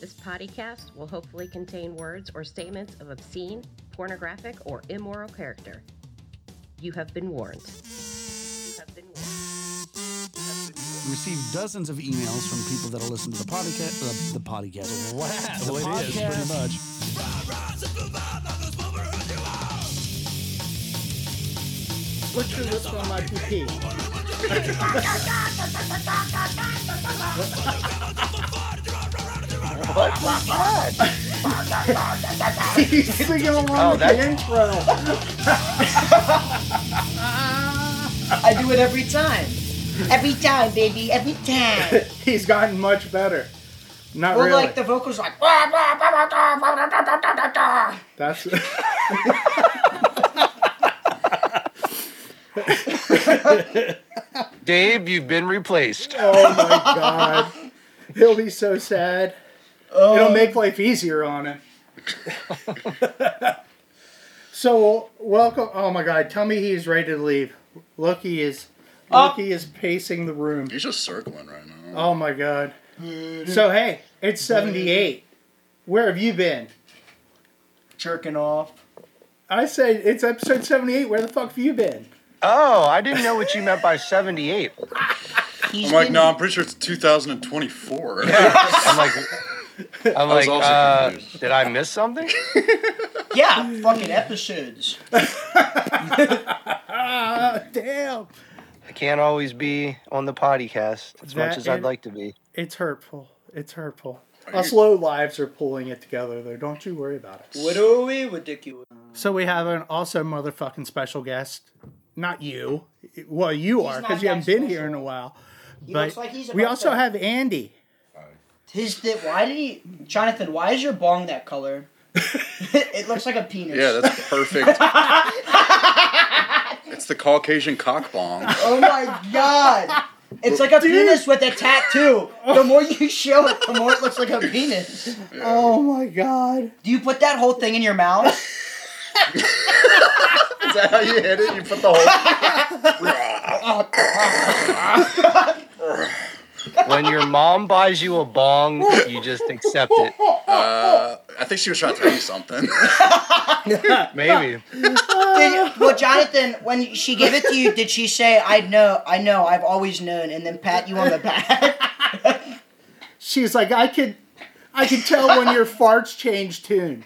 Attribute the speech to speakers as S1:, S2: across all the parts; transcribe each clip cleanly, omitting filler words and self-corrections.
S1: This podcast will hopefully contain words or statements of obscene, pornographic, or immoral character. You have been warned. You have been warned.
S2: We received dozens of emails from people that are listening to the podcast. The podcast.
S3: Wow,
S2: The
S3: it is
S2: podcast.
S3: pretty much.
S4: Put your lips on my PP.
S3: What was that?
S4: He's singing along with the intro.
S5: I do it every time. Every time, baby. Every time.
S4: He's gotten much better. Not
S5: Well,
S4: really.
S5: like the vocals like.
S4: That's.
S3: Dave, you've been replaced.
S4: Oh my God. He'll be so sad. It'll make life easier on him. So, welcome. Oh my God. Tell me he's ready to leave. Loki is pacing the room.
S6: He's just circling right now.
S4: Oh my God. So, hey, it's 78. Where have you been?
S5: Jerking off.
S4: I said it's episode 78. Where the fuck have you been?
S3: Oh, I didn't know what you meant by 78.
S5: He's
S6: I'm like,
S5: been-
S6: no, I'm pretty sure it's 2024.
S3: I'm
S6: was
S3: like,
S6: also confused.
S3: did I miss something?
S5: Yeah, fucking episodes.
S4: Damn.
S3: I can't always be on the podcast as much as I'd like to be.
S4: It's hurtful. It's hurtful. Us low lives are pulling it together, though. Don't you worry about it.
S5: What are we ridiculous?
S4: So we have an also motherfucking special guest. Not you. Well, you are,
S5: not
S4: because you
S5: that
S4: haven't been here
S5: special.
S4: in a while.
S5: He
S4: But
S5: looks like he's
S4: we
S5: about
S4: also
S5: to-
S4: have Andy.
S5: Jonathan, why is your bong that color? It looks like a penis.
S6: Yeah, that's perfect. It's the Caucasian cock bong.
S5: Oh my God. It's like a penis with a tattoo. The more you show it, the more it looks like a penis.
S4: Oh my God.
S5: Do you put that whole thing in your mouth?
S6: Is that how you hit it? You put the whole...
S3: When your mom buys you a bong, you just accept it.
S6: I think she was trying to tell you something.
S3: Maybe.
S5: Well, Jonathan, when she gave it to you, did she say, I know, I've always known, and then pat you on the back?
S4: She's like, I could tell when your farts change tune.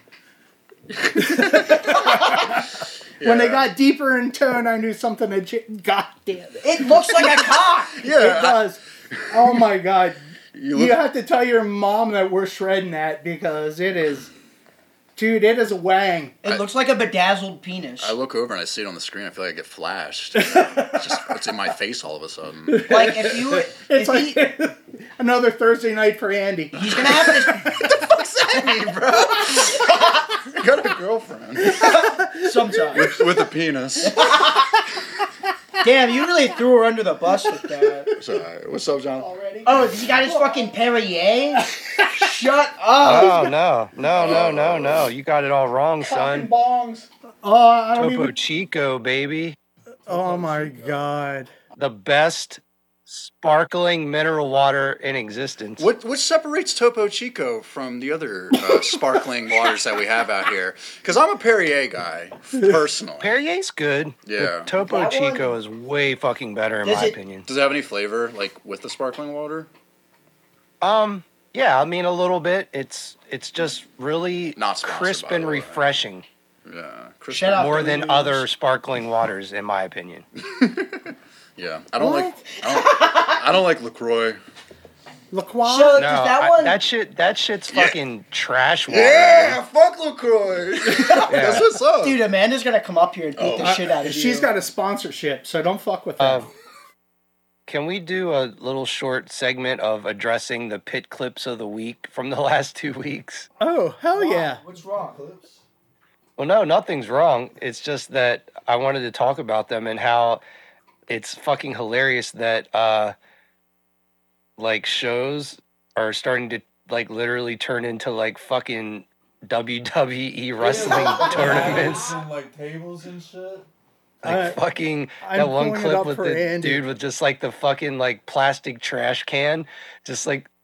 S4: When they got deeper in tone, I knew something had changed. God damn it.
S5: It looks like a cock.
S4: It does. Oh my God.
S6: You
S4: You have to tell your mom that we're shredding that because it is... Dude, it is a wang.
S5: It looks like a bedazzled penis.
S6: I look over and I see it on the screen. I feel like I get flashed. It's in my face all of a sudden.
S5: Like, if you...
S4: It's
S5: if
S4: like
S5: he,
S4: another Thursday night for Andy.
S5: he's gonna have this...
S6: What's that mean, bro? You got a girlfriend
S5: Sometimes.
S6: with a penis.
S5: Damn, you really threw her under the bus with that.
S6: Sorry. What's up, John?
S5: Oh, he got his fucking Perrier? Shut up.
S3: Oh, no. You got it all wrong, son.
S4: Bongs. Oh, I don't
S3: Topo
S4: even...
S3: Chico, baby.
S4: Oh my God.
S3: The best sparkling mineral water in existence.
S6: What separates Topo Chico from the other sparkling waters that we have out here? Because I'm a Perrier guy, personally.
S3: Perrier's good.
S6: Yeah.
S3: But Topo
S5: That one-
S3: Chico is way fucking better in
S5: Does
S3: my
S5: it-
S3: opinion.
S6: Does it have any flavor, like, with the sparkling water?
S3: Yeah, I mean a little bit. It's just really
S6: Not sponsored,
S3: crisp
S6: by
S3: and
S6: the way.
S3: refreshing.
S6: Yeah.
S5: Shut up.
S3: More than other sparkling waters, in my opinion.
S6: Yeah. I don't like LaCroix.
S4: LaCroix?
S5: So,
S3: No,
S5: does that one...
S3: that shit's fucking trash water.
S6: Yeah, fuck LaCroix. That's what's up.
S5: Dude, Amanda's gonna come up here and beat the shit out of you.
S4: She's got a sponsorship, so don't fuck with her.
S3: Can we do a little short segment of addressing the pit clips of the week from the last 2 weeks?
S4: Oh, hell yeah.
S5: What's wrong?
S3: Well, no, nothing's wrong. It's just that I wanted to talk about them and how it's fucking hilarious that like shows are starting to like literally turn into like fucking WWE wrestling tournaments.
S7: And like tables and shit.
S3: Like fucking
S4: I'm
S3: that one
S4: pulling it
S3: clip
S4: up
S3: with
S4: for
S3: the
S4: Andy.
S3: dude with just like the fucking like plastic trash can, just like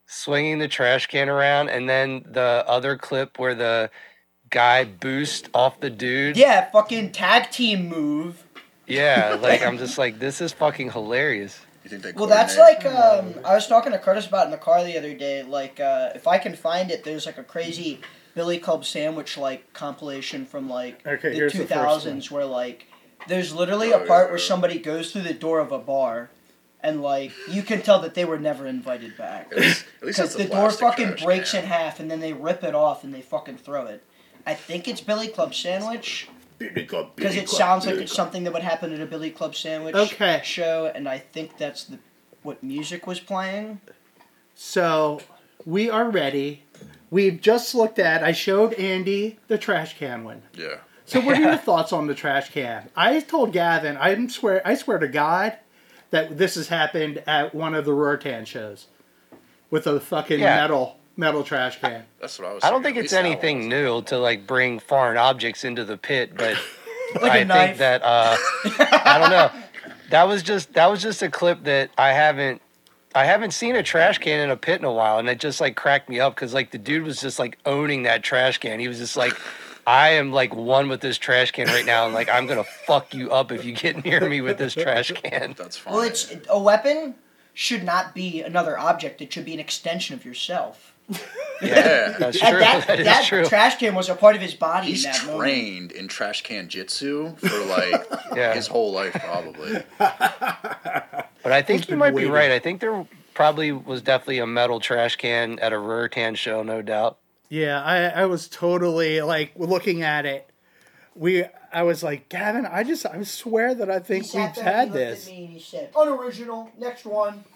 S3: swinging the trash can around, and then the other clip where the guy boost off the dude.
S5: Yeah, fucking tag team move.
S3: Yeah, like I'm just like, this is fucking hilarious.
S6: You think they
S5: Well, that's like I was talking to Curtis about in the car the other day. Like, if I can find it, there's like a crazy Billy Club Sandwich like compilation from like the
S4: here's the
S5: 2000s where like there's literally a part where somebody goes through the door of a bar, and like you can tell that they were never invited back
S6: At least
S5: because
S6: it's a
S5: the door
S6: plastic
S5: fucking
S6: trash
S5: breaks
S6: can.
S5: in half and then they rip it off and they fucking throw it. I think it's Billy Club Sandwich. Because it sounds like it's something that would happen at a Billy Club Sandwich show, and I think that's what music was playing.
S4: So, we are ready. We've just looked at, I showed Andy the trash can one.
S6: Yeah.
S4: So what are your thoughts on the trash can? I told Gavin, I swear to God, that this has happened at one of the Rortan shows. With a fucking metal trash can.
S6: That's what I was
S3: I don't
S6: saying.
S3: think it's
S6: At least
S3: anything new to like bring foreign objects into the pit, but
S5: Like a
S3: I
S5: knife.
S3: think that I don't know. That was just a clip that I haven't seen a trash can in a pit in a while, and it just like cracked me up because like the dude was just like owning that trash can. He was just like, I am like one with this trash can right now, and like I'm gonna fuck you up if you get near me with this trash can.
S6: That's fine.
S5: Well, it's a weapon should not be another object. It should be an extension of yourself.
S6: Yeah.
S3: That's
S5: And
S3: true.
S5: that
S3: That is true.
S5: trash can was a part of his body
S6: He's
S5: in that moment.
S6: trained in trash can jitsu for like his whole life, probably.
S3: But I think you might be right. I think there probably was definitely a metal trash can at a Rurtan show, no doubt.
S4: Yeah, I was totally like looking at it. I was like, Gavin, I swear that I think we've had this.
S5: And he said, unoriginal, next one.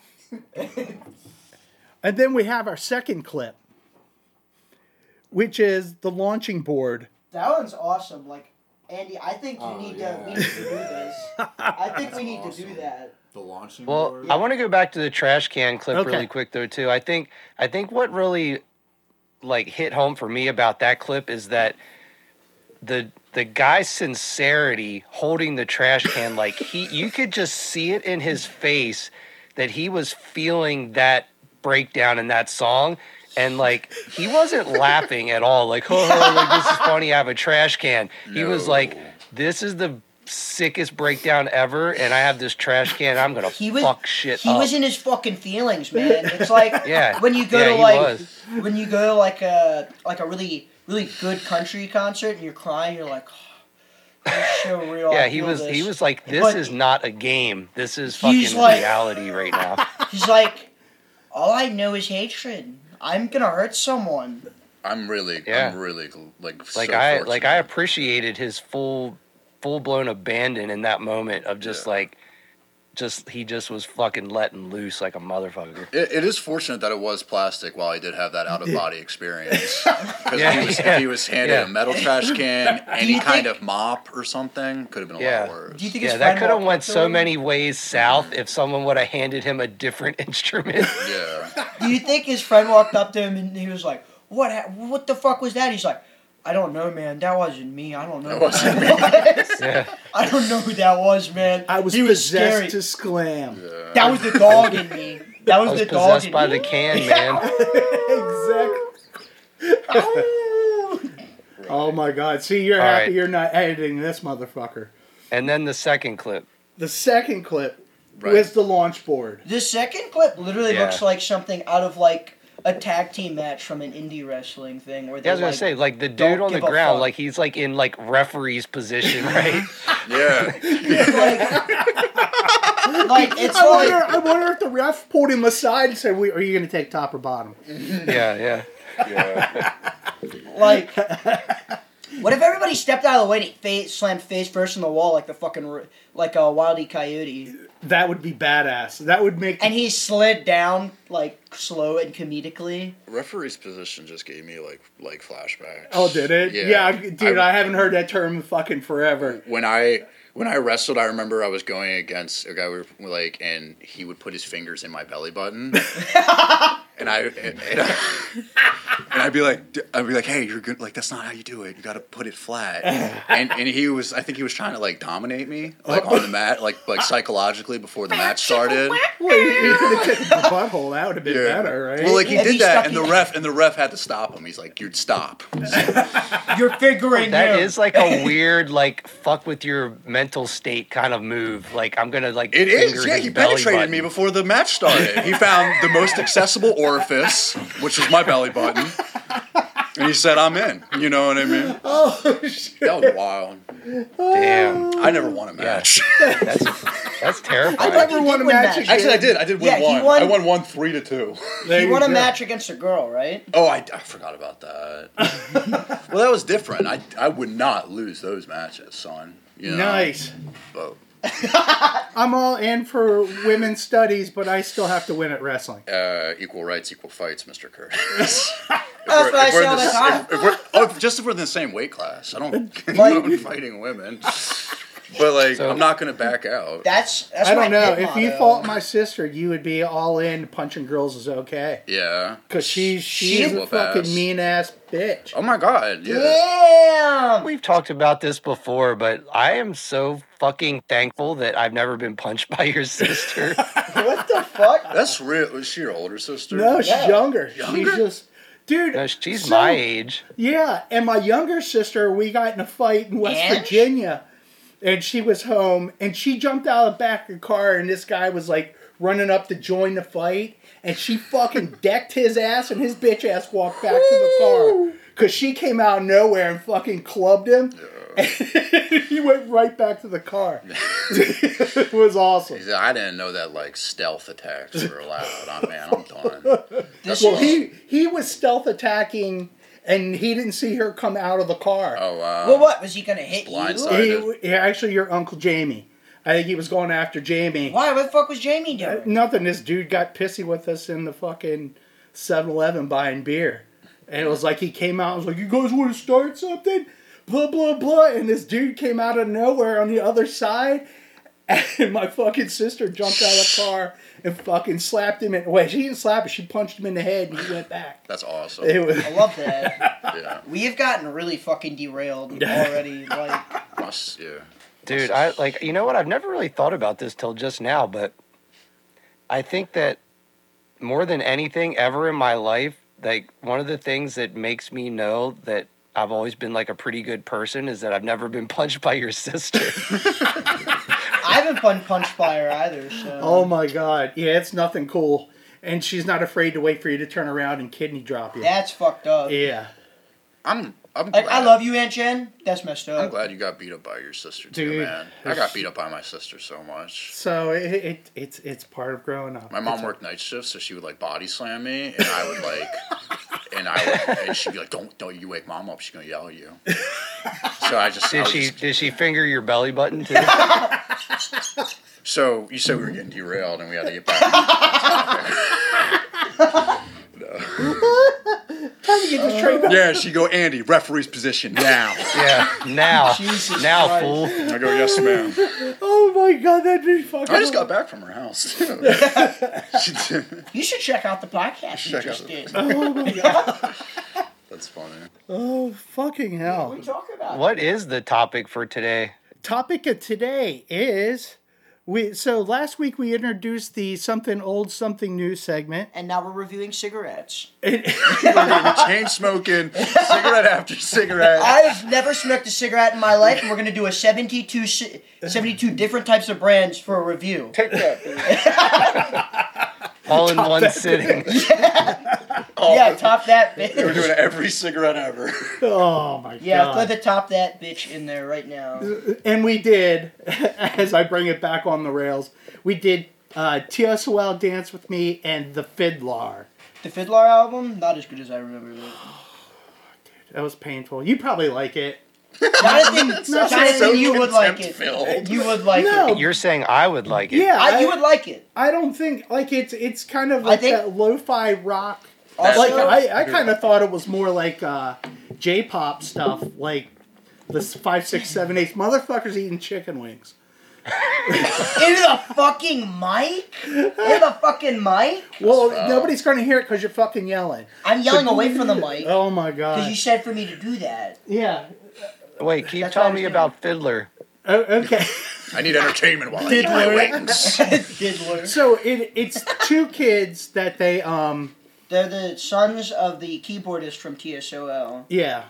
S4: And then we have our second clip, which is the launching board.
S5: That one's awesome. Like, Andy, I think we need to do this. I think we need to do that.
S7: The launching
S3: Well,
S7: board.
S3: I want to go back to the trash can clip
S4: Okay.
S3: really quick though too. I think what really like hit home for me about that clip is that the guy's sincerity holding the trash can, like you could just see it in his face that he was feeling that breakdown in that song, and like he wasn't laughing at all like, oh, like this is funny, I have a trash can. He was like, this is the sickest breakdown ever, and I have this trash can, I'm gonna fuck shit
S5: He
S3: up.
S5: was in his fucking feelings, man. It's like
S3: Yeah.
S5: when you go
S3: Yeah,
S5: to
S3: he
S5: like
S3: was.
S5: when you go to like a really good country concert and you're crying, you're like, oh, that's so real.
S3: Yeah,
S5: I
S3: he
S5: feel
S3: was
S5: this.
S3: like, this
S5: But
S3: is not a game. This is
S5: he's
S3: fucking
S5: like-
S3: reality right now.
S5: He's like, all I know is hatred. I'm gonna hurt someone.
S6: I'm really like so
S3: Like I
S6: fortunate.
S3: appreciated his full blown abandon in that moment of just he just was fucking letting loose like a motherfucker.
S6: It is fortunate that it was plastic while he did have that out of body experience. Because if he was handed a metal trash can, any kind of mop or something, could have been a lot worse.
S5: Do you think his
S3: Yeah,
S5: friend
S3: that could have
S5: walked
S3: went
S5: up to
S3: so
S5: him?
S3: many ways south if someone would have handed him a different instrument.
S6: Yeah.
S5: Do you think his friend walked up to him and he was like, What the fuck was that?" He's like, "I don't know, man. That wasn't me. I don't know.
S6: That wasn't me."
S3: Yeah.
S5: I don't know who that was, man.
S4: I was
S5: he was
S4: possessed
S5: scary.
S4: to sclam.
S5: That was the dog in me. That
S3: I
S5: was
S3: was
S5: the dog
S3: possessed
S5: in
S3: by
S5: me.
S3: the can, man.
S4: Exactly. Oh my God! See, you're
S3: All
S4: happy
S3: right.
S4: you're not editing this motherfucker.
S3: And then the second clip.
S4: The second clip
S6: Right.
S4: was the launch board.
S5: The second clip literally
S3: Yeah.
S5: looks like something out of like a tag team match from an indie wrestling thing where they
S3: Yeah, I was gonna say, like the
S5: don't
S3: dude on the
S5: give a
S3: ground,
S5: fuck.
S3: like he's like in like referee's position, right?
S6: Yeah.
S5: like it's
S4: I wonder if the ref pulled him aside and said, "Are you going to take top or bottom?"
S3: Yeah.
S5: like what if everybody stepped out of the way and slammed face first in the wall like the fucking like a Wile E. Coyote,
S4: That would be badass. That would make.
S5: and he slid down like slow and comedically.
S6: Referee's position just gave me like flashbacks.
S4: Oh, did it? Yeah, dude, I haven't heard that term in fucking forever.
S6: When I wrestled, I remember I was going against a guy and he would put his fingers in my belly button, And I'd be like, hey, you're good. Like, that's not how you do it. You got to put it flat. And I think he was trying to like dominate me, like on the mat, like psychologically before the match started.
S4: Well, you could have taken the butthole. That would have been better, right?
S6: Well, like he did that, and the ref had to stop him. He's like, you'd stop.
S5: You're figuring
S3: that is like a weird, like, fuck with your mental state kind of move. Like, I'm gonna like.
S6: It is. Yeah, he penetrated me before the match started. He found the most accessible orifice, which was my belly button. And he said, I'm in. You know what I mean?
S4: Oh, shit.
S6: That was wild.
S3: Damn.
S6: I never won a match.
S3: Yeah. That's terrifying.
S4: I never won a match.
S6: Actually, I did. I did win one. I won 3-2.
S5: He won a match against a girl, right?
S6: Oh, I forgot about that. Well, that was different. I would not lose those matches, son. You know?
S4: Nice.
S6: But,
S4: I'm all in for women's studies, but I still have to win at wrestling.
S6: Equal rights, equal fights, Mr. Curtis.
S5: That's what I say all the time.
S6: Just if we're in the same weight class. I don't like fighting women. But, like, I'm not going to back out.
S5: That's
S4: I don't know. If you fought my sister, you would be all in. Punching girls is okay.
S6: Yeah.
S4: Because she's a fucking mean-ass bitch.
S6: Oh, my God. Yeah.
S5: Damn!
S3: We've talked about this before, but I am so fucking thankful that I've never been punched by your sister.
S5: What the fuck?
S6: That's real. Was she your older sister?
S4: No, she's younger. She's just... Dude,
S3: no, she's my age.
S4: Yeah, and my younger sister, we got in a fight in West Virginia. And she was home, and she jumped out of the back of the car, and this guy was, like, running up to join the fight, and she fucking decked his ass, and his bitch ass walked back to the car. Because she came out of nowhere and fucking clubbed him, and he went right back to the car. It was awesome.
S6: I didn't know that, like, stealth attacks were allowed. Oh, man, I'm done.
S4: Well, he was stealth attacking... And he didn't see her come out of the car.
S6: Oh, wow.
S5: Well, what? Was he going to hit
S6: Blindsided.
S4: you? Actually, your Uncle Jamie. I think he was going after Jamie.
S5: Why? What the fuck was Jamie doing?
S4: Nothing. This dude got pissy with us in the fucking 7-Eleven buying beer. And it was like he came out and was like, you guys want to start something? Blah, blah, blah. And this dude came out of nowhere on the other side. And my fucking sister jumped out of the car and fucking slapped him. Wait, she didn't slap him. She punched him in the head and he went back.
S6: That's awesome.
S5: I love that.
S6: Yeah.
S5: We have gotten really fucking derailed already. Like,
S6: yeah.
S3: Dude, I like, you know what? I've never really thought about this till just now, but I think that more than anything ever in my life, like, one of the things that makes me know that I've always been, like, a pretty good person is that I've never been punched by your sister.
S5: I haven't been punched by her either, so...
S4: Oh my God. Yeah, it's nothing cool. And she's not afraid to wait for you to turn around and kidney drop you.
S5: That's fucked up.
S4: Yeah.
S6: I'm
S5: like,
S6: glad.
S5: I love you, Aunt Jen. That's messed up.
S6: I'm glad you got beat up by your sister too,
S4: Dude,
S6: man. I got beat up by my sister so much.
S4: So it's part of growing up.
S6: My mom worked night shifts, so she would like body slam me, and I would like, and she'd be like, "Don't you wake mom up? She's gonna yell at you." So I just
S3: did she finger your belly button too?
S6: So you said we were getting derailed, and we had to get back on the topic. Yeah, she go, Andy, referee's position now.
S3: Yeah, now.
S5: Jesus
S3: now,
S5: Christ.
S3: fool.
S6: I go, yes, ma'am.
S4: Oh my God, that'd be fucking...
S6: I just got back from her house, too.
S5: You should check out the podcast you
S6: Check
S5: just
S6: out
S5: did.
S4: Oh my God.
S6: That's funny.
S4: Oh, fucking hell.
S5: What are we talking about?
S3: What is the topic for today?
S4: Topic of today is... So last week we introduced the Something Old, Something New segment.
S5: And now we're reviewing cigarettes.
S6: We're going to be chain smoking, cigarette after cigarette.
S5: I've never smoked a cigarette in my life, and we're going to do a 72 different types of brands for a review.
S6: Take that,
S3: All in one sitting.
S5: Yeah, top that bitch.
S6: We're doing every cigarette ever.
S4: Oh my God.
S5: Yeah, put the top that bitch in there right now.
S4: And we did, as I bring it back on the rails, we did TSOL Dance With Me and The Fiddler.
S5: The Fiddler album, not as good as I remember it.
S4: Dude, that was painful. You probably like it.
S5: Jonathan, you would like it.
S6: Filled.
S5: You would like it.
S3: You're saying I would like it.
S4: Yeah,
S5: You would like it.
S4: I don't think, like, it's kind of like that lo-fi rock.
S5: Also,
S4: Like, I kind of thought it was more like J-pop stuff, like the 5, 6, 7, 8 motherfuckers eating chicken wings.
S5: Into the fucking mic? Into the fucking mic?
S4: Well, nobody's going to hear it because you're fucking yelling.
S5: I'm yelling away from the mic.
S4: Oh my god.
S5: Because you said for me to do that.
S4: Yeah.
S3: Wait, keep telling me about Fiddler.
S4: Oh, okay.
S6: I need entertainment while I eat my wings.
S5: Fiddler.
S4: So it's two kids that they
S5: They're the sons of the keyboardist from TSOL.
S4: Yeah.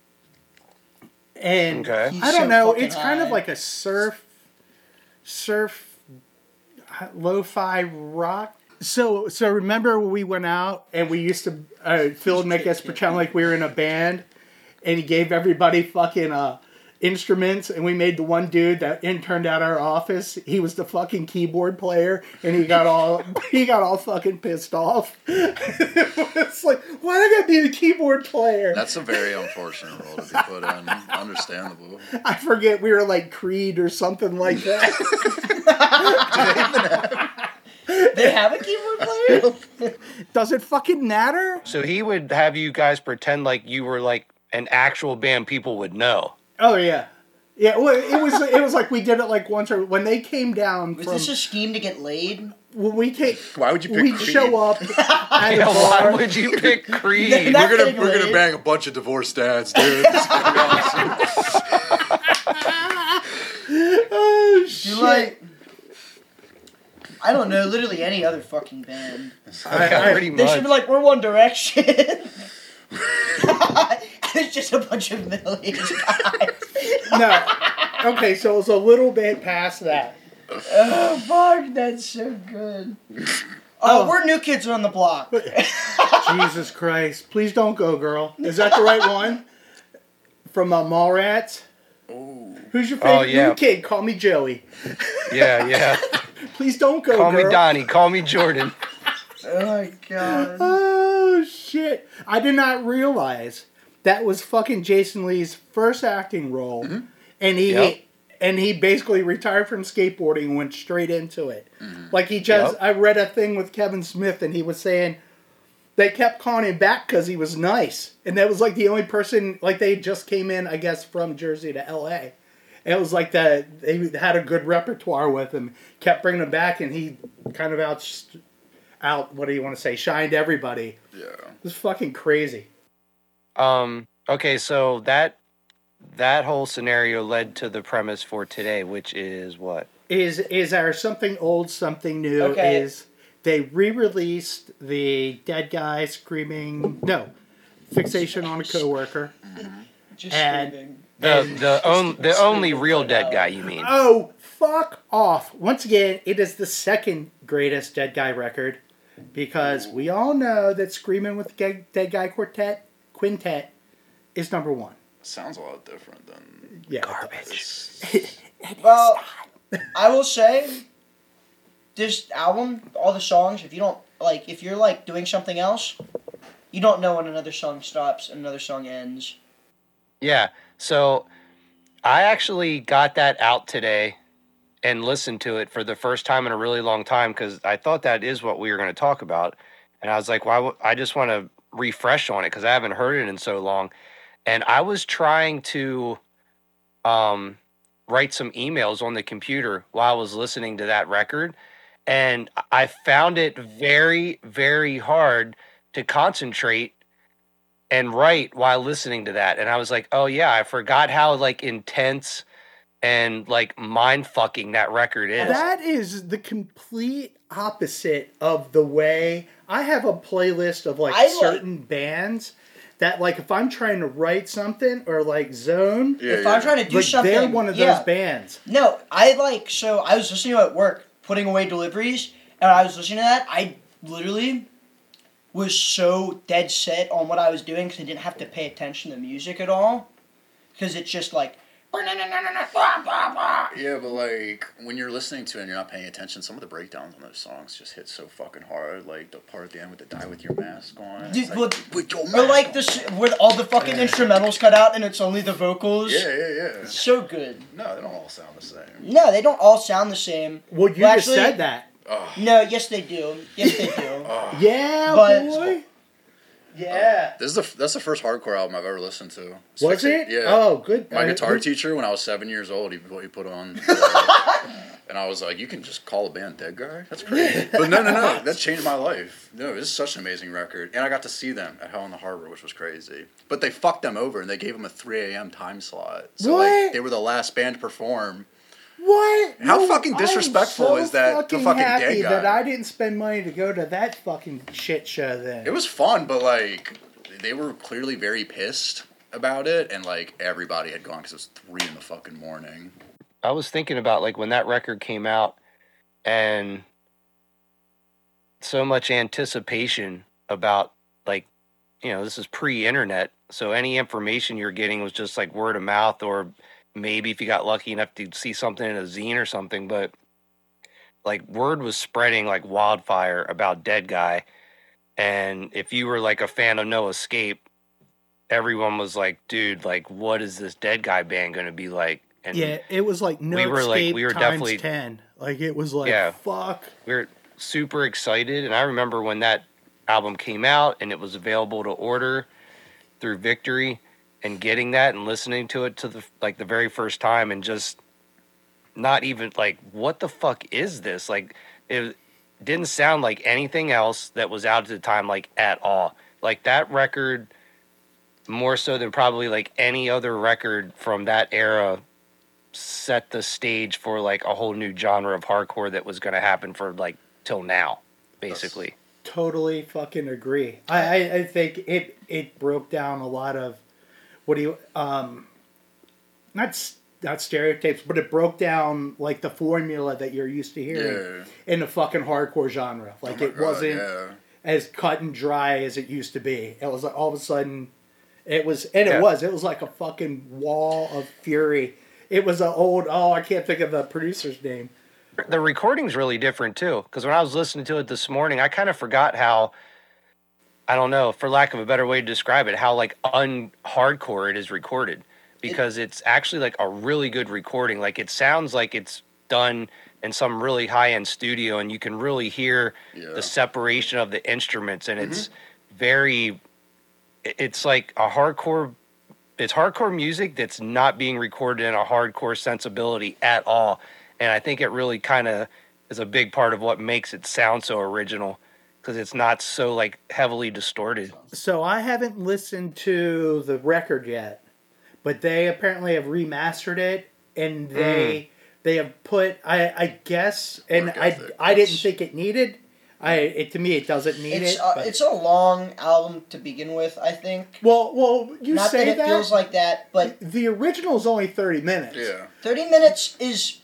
S4: And
S3: okay.
S4: I don't know, it's kind of like a surf lo-fi rock. So remember when we went out and we used to Phil would make us pretend like we were in a band, and he gave everybody fucking instruments, and we made the one dude that interned at our office, he was the fucking keyboard player, and he got all fucking pissed off. It's like, why did I gotta be the keyboard player?
S6: That's a very unfortunate role to be put in. Understandable.
S4: I forget, we were like Creed or something like that.
S5: They have a keyboard player?
S4: Does it fucking matter?
S3: So he would have you guys pretend like you were like an actual band people would know.
S4: Oh yeah, yeah. Well, it was like we did it like once or when they came down.
S5: Was this a scheme to get laid?
S4: When we came,
S6: why would you pick
S4: we'd
S6: Creed?
S4: Show up at a bar.
S3: Why would you pick Creed?
S6: We're gonna bang a bunch of divorced dads, dude. This is gonna be awesome.
S4: Oh shit!
S5: Like, I don't know, literally any other fucking band.
S3: Pretty much.
S5: They should be like, we're One Direction. It's just a bunch of middle-aged guys.
S4: No. Okay, so it was a little bit past that.
S5: Oh, fuck, that's so good. Oh, we're New Kids on the Block.
S4: Jesus Christ. Please don't go, girl. Is that the right one? From Mallrats?
S6: Ooh.
S4: Who's your favorite new kid? Call me Joey.
S3: Yeah.
S4: Please don't go,
S3: Call
S4: girl.
S3: me Donnie. Call me Jordan.
S5: Oh, my God.
S4: Oh, shit. I did not realize that was fucking Jason Lee's first acting role. Mm-hmm. And he basically retired from skateboarding and went straight into it. Mm-hmm. Like he just, I read a thing with Kevin Smith and he was saying they kept calling him back because he was nice. And that was like the only person, like they just came in, I guess, from Jersey to L.A. And it was like that they had a good repertoire with him, kept bringing him back, and he kind of what do you want to say, shined everybody.
S6: Yeah.
S4: It was fucking crazy.
S3: Okay, so that whole scenario led to the premise for today, which is what?
S4: Is our something old, something new, is they re-released the Dead Guy Screaming, Fixation on a Coworker.
S5: Just
S4: screaming.
S3: The only real Dead Guy, you mean?
S4: Oh, fuck off. Once again, it is the second greatest Dead Guy record, because we all know that Screaming with the Dead Guy Quintet is number one.
S6: Sounds a lot different than
S3: garbage.
S5: Well, I will say, this album, all the songs, if you're like doing something else, you don't know when another song stops and another song ends.
S3: Yeah, so I actually got that out today and listened to it for the first time in a really long time because I thought that is what we were going to talk about. And I was like, I just want to refresh on it because I haven't heard it in so long. And I was trying to write some emails on the computer while I was listening to that record. And I found it very, very hard to concentrate and write while listening to that. And I was like, oh yeah, I forgot how like intense and like mind fucking that record is.
S4: That is the complete opposite of the way I have a playlist of like certain bands that like if I'm trying to write something or like zone,
S5: if I'm trying to do something,
S4: they're one of those bands.
S5: No, I was listening to it at work, putting away deliveries, and I was listening to that. I literally was so dead set on what I was doing because I didn't have to pay attention to music at all. Because it's just like...
S6: Yeah, but like, when you're listening to it and you're not paying attention, some of the breakdowns on those songs just hit so fucking hard. Like, the part at the end with the Die With Your Mask on.
S5: Dude,
S6: with your mask
S5: or like this, where all the fucking instrumentals cut out and it's only the vocals.
S6: Yeah.
S5: It's so good.
S6: No, they don't all sound the same.
S5: No, they don't all sound the same.
S4: Well, you just said that.
S5: No, yes they do. Yes they do.
S4: Yeah,
S5: but,
S4: boy.
S5: Yeah.
S6: That's the first hardcore album I've ever listened to.
S4: Was it?
S6: Yeah.
S4: Oh, good.
S6: My guitar teacher, when I was 7 years old, he put on, and I was like, "You can just call a band Dead Guy? That's crazy." But no, that changed my life. No, it's such an amazing record, and I got to see them at Hell in the Harbor, which was crazy. But they fucked them over, and they gave them a 3 a.m. time slot. So like, they were the last band to perform.
S4: What?
S6: How fucking disrespectful is that to fucking Dead Guy?
S4: That I didn't spend money to go to that fucking shit show then.
S6: It was fun, but like they were clearly very pissed about it, and like everybody had gone because it was 3 in the fucking morning.
S3: I was thinking about like when that record came out, and so much anticipation about like, this is pre-internet, so any information you're getting was just like word of mouth, or maybe if you got lucky enough to see something in a zine or something, but like word was spreading like wildfire about Dead Guy. And if you were like a fan of No Escape, everyone was like, dude, like what is this Dead Guy band going to be like? And
S4: yeah, it was like No Escape times definitely 10. Like it was like, fuck.
S3: We were super excited. And I remember when that album came out and it was available to order through Victory, and getting that and listening to it the very first time, and just not even like, what the fuck is this? Like, it didn't sound like anything else that was out at the time, like at all. Like that record, more so than probably like any other record from that era, set the stage for like a whole new genre of hardcore that was going to happen for like till now, basically.
S4: Totally fucking agree. I think it broke down a lot of not stereotypes, but it broke down like the formula that you're used to hearing in the fucking hardcore genre. Like it wasn't as cut and dry as it used to be. It was like all of a sudden it was like a fucking wall of fury. It was an old, I can't think of the producer's name.
S3: The recording's really different too, because when I was listening to it this morning, I kind of forgot how, I don't know, for lack of a better way to describe it, how like un-hardcore it is recorded, because it's actually like a really good recording. Like it sounds like it's done in some really high-end studio, and you can really hear the separation of the instruments, and it's like it's hardcore music that's not being recorded in a hardcore sensibility at all. And I think it really kind of is a big part of what makes it sound so original, because it's not so like heavily distorted.
S4: So I haven't listened to the record yet, but they apparently have remastered it, and they have put I guess, and I didn't think it needed. To me it doesn't need it.
S5: It's a long album to begin with, I think.
S4: Well, you
S5: not
S4: say
S5: that it feels like that, but
S4: the original is only 30 minutes.
S6: Yeah,
S5: 30 minutes is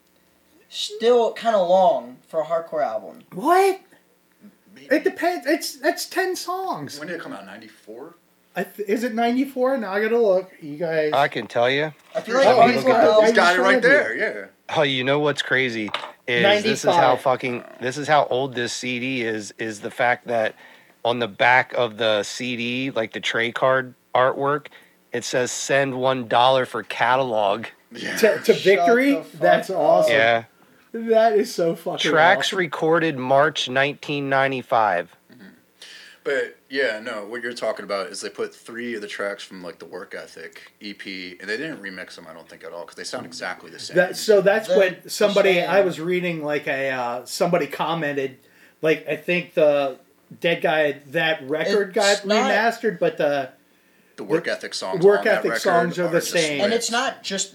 S5: still kind of long for a hardcore album.
S4: What? It depends. That's 10 songs.
S6: When did it come out? 94?
S4: Is it 94? Now I gotta look. You guys.
S3: I can tell you.
S5: I feel like
S6: he's got it right there. Yeah.
S3: Oh, you know what's crazy is
S4: 95.
S3: This is how old this CD is the fact that on the back of the CD, like the tray card artwork, it says "Send $1 for catalog."
S6: Yeah.
S4: To Victory. That's awesome.
S3: Yeah.
S4: That is so fucking
S3: Tracks
S4: awesome.
S3: recorded March 1995.
S6: Mm-hmm. But yeah, no, what you're talking about is they put 3 of the tracks from like the Work Ethic EP, and they didn't remix them, I don't think, at all, because they sound exactly the same.
S4: That's what somebody I was reading, like somebody commented, like I think the Dead Guy, that record got remastered, but the
S6: Work Ethic songs.
S4: Work Ethic songs are the same,
S5: and it's not just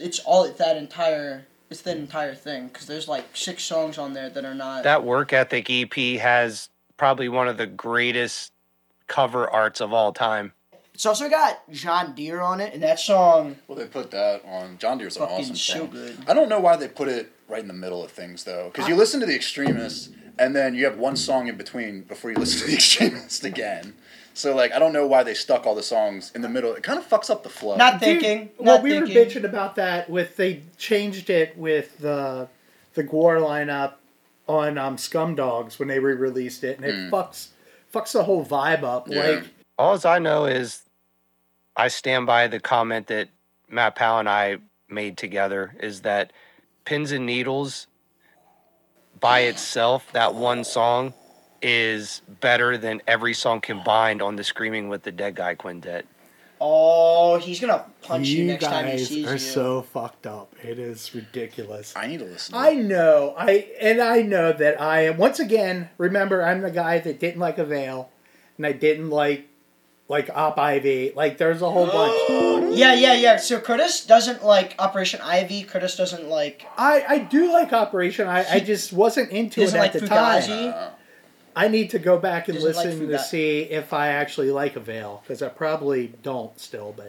S5: it's the entire thing, because there's like 6 songs on there that are not.
S3: That Work Ethic EP has probably one of the greatest cover arts of all time.
S5: It's also got John Deere on it, and that song.
S6: Well, they put that on. John Deere's an awesome song.
S5: So good.
S6: I don't know why they put it right in the middle of things, though, because you listen to The Extremists, and then you have one song in between before you listen to The Extremists again. So, like, I don't know why they stuck all the songs in the middle. It kind of fucks up the flow.
S4: We were bitching about that they changed it with the Gore lineup on Scumdogs when they re-released it, and it fucks the whole vibe up.
S6: Yeah.
S4: Like,
S3: all I know is I stand by the comment that Matt Powell and I made together, is that Pins and Needles by itself, that one song, is better than every song combined on the Screaming with the Dead Guy quintet.
S5: Oh, he's gonna punch you next time he sees you.
S4: You guys are so fucked up. It is ridiculous.
S6: I need to listen to
S4: I know. I know that I am. Once again, remember, I'm the guy that didn't like Avail, and I didn't like Op Ivy. Like, there's a whole bunch.
S5: Yeah. So Curtis doesn't like Operation Ivy. Curtis doesn't like...
S4: I do like Operation. I just wasn't into it at the
S5: Fugazi.
S4: time. I need to go back and listen to see if I actually like Avail, because I probably don't still, but...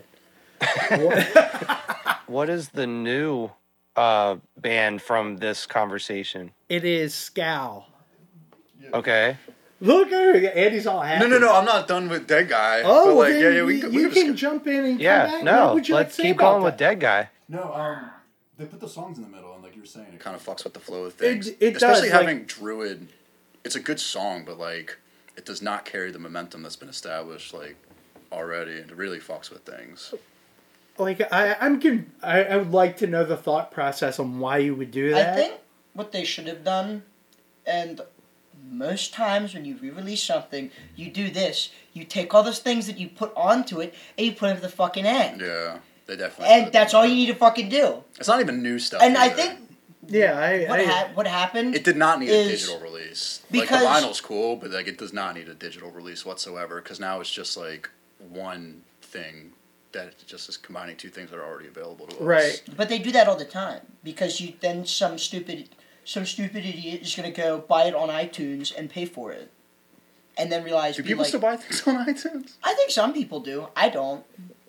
S3: What is the new band from this conversation?
S4: It is Scowl.
S3: Okay.
S4: Look at her. Andy's all happy.
S6: No, I'm not done with Dead Guy.
S4: Oh,
S6: but
S4: you can jump in and come back.
S3: No, let's keep going with Dead Guy.
S2: No, they put the songs in the middle, and like you were saying,
S6: it kind of fucks with the flow of things.
S4: It
S6: Especially
S4: does,
S6: having Druid. It's a good song, but like it does not carry the momentum that's been established like already, and it really fucks with things.
S4: Like I would like to know the thought process on why you would do that.
S5: I think what they should have done, and most times when you re-release something, you do this. You take all those things that you put onto it, and you put it at the fucking end.
S6: Yeah, they definitely.
S5: And that's all you need to fucking do.
S6: It's not even new stuff.
S5: And
S6: either.
S5: I think.
S4: Yeah,
S5: what happened?
S6: It did not need a digital release.
S5: Because
S6: like the vinyl's cool, but like it does not need a digital release whatsoever. Because now it's just like one thing that just is combining two things that are already available to us.
S4: Right.
S5: But they do that all the time because then some stupid idiot is gonna go buy it on iTunes and pay for it, and then realize.
S6: Do people still buy things on iTunes?
S5: I think some people do. I don't.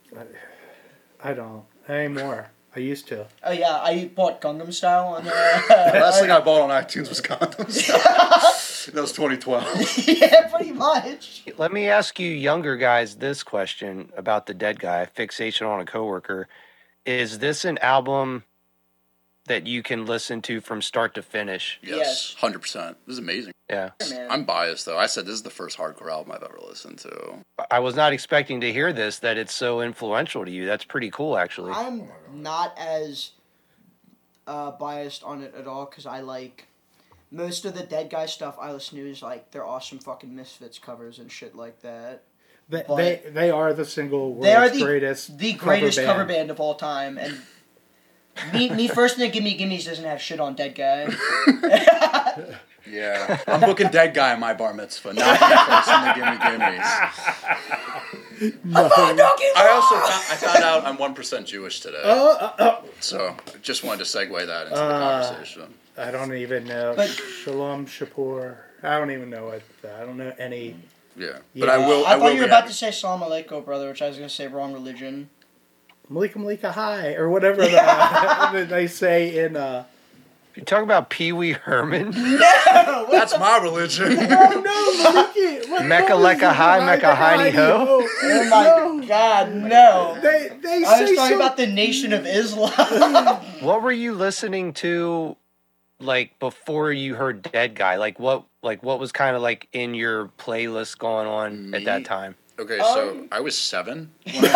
S4: I don't anymore. I used to.
S5: Oh yeah, I bought Gangnam Style on
S6: The last thing I bought on iTunes was Gangnam Style. That was 2012.
S5: Yeah, pretty much.
S3: Let me ask you younger guys this question about the Dead Guy, Fixation on a Coworker. Is this an album that you can listen to from start to finish?
S6: Yes. 100%. This is amazing.
S3: Yeah.
S6: I'm biased, though. I said this is the first hardcore album I've ever listened to.
S3: I was not expecting to hear this, that it's so influential to you. That's pretty cool, actually.
S5: I'm not as biased on it at all, because I like... Most of the Dead Guy stuff I listen to is, like, their awesome fucking Misfits covers and shit like that.
S4: They are the single world's greatest
S5: cover band of all time, and... Me First and the Gimme Gimmes doesn't have shit on Dead Guy.
S6: Yeah. I'm booking Dead Guy in my bar mitzvah, not Me First and the Gimme Gimmes.
S4: No.
S6: I found out I'm 1% Jewish today. So, just wanted to segue that into the conversation.
S4: I don't even know. Shalom Shapur. I don't even know what. I don't know any.
S6: Yeah. But I will.
S5: I thought you were about to say Salam Aleikum, brother, which I was going to say wrong religion.
S4: Malika Hi, or whatever they say in...
S3: You talking about Pee Wee Herman?
S5: No!
S6: That's my religion.
S4: No,
S3: Mecca Lecca Hi, Mecca Heiny Ho?
S5: Oh my God, no.
S4: They
S5: I was talking about the Nation of Islam.
S3: What were you listening to, like, before you heard Dead Guy? Like, what was kind of, like, in your playlist going on at that time?
S6: Okay, so I was 7 when I heard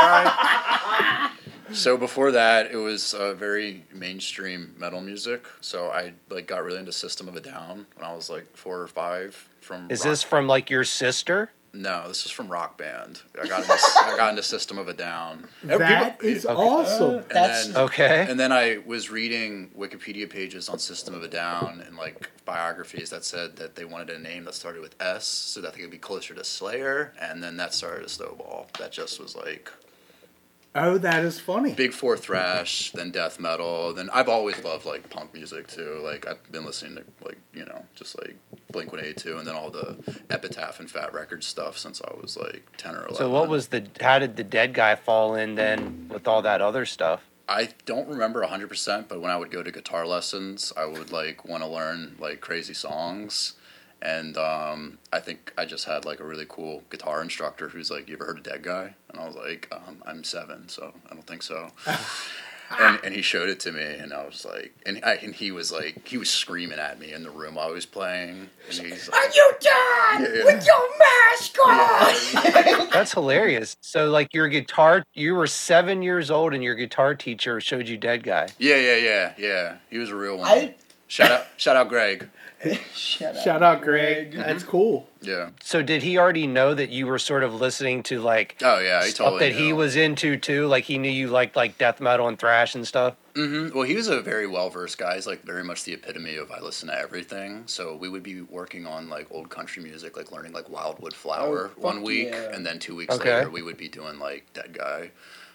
S6: that guy. So before that, it was very mainstream metal music. So I got really into System of a Down when I was like 4 or 5.
S3: Is this from like your sister?
S6: No, this is from Rock Band. I got into System of a Down.
S4: That is awesome.
S6: And then I was reading Wikipedia pages on System of a Down and like biographies that said that they wanted a name that started with S so that they could be closer to Slayer. And then that started a snowball. That just was like...
S4: Oh, that is funny.
S6: Big 4 thrash, then death metal. Then I've always loved like punk music too. Like I've been listening to like, you know, just like Blink-182 and then all the Epitaph and Fat Wreck stuff since I was like 10 or 11.
S3: So how did the Dead Guy fall in then with all that other stuff?
S6: I don't remember 100%, but when I would go to guitar lessons, I would like want to learn like crazy songs. And I think I just had like a really cool guitar instructor who's like, "You ever heard of Dead Guy?" And I was like, "I'm 7, so I don't think so." and he showed it to me, and I was like, and he was like, he was screaming at me in the room while I was playing, and he's like,
S5: "Are you done with your mask on?"
S3: Yeah. That's hilarious. So like you were 7 years old, and your guitar teacher showed you Dead Guy.
S6: Yeah. He was a real one. Shout out Greg.
S4: Shout out Greg. That's cool.
S6: Yeah.
S3: So did he already know that you were sort of listening to like
S6: Oh yeah, he
S3: stuff
S6: totally
S3: that
S6: knew.
S3: he was into too? Like he knew you liked like death metal and thrash and stuff?
S6: Mm-hmm. Well, he was a very well-versed guy. He's like very much the epitome of I listen to everything. So we would be working on like old country music, like learning like Wildwood Flower one week, and then 2 weeks later we would be doing like Dead Guy.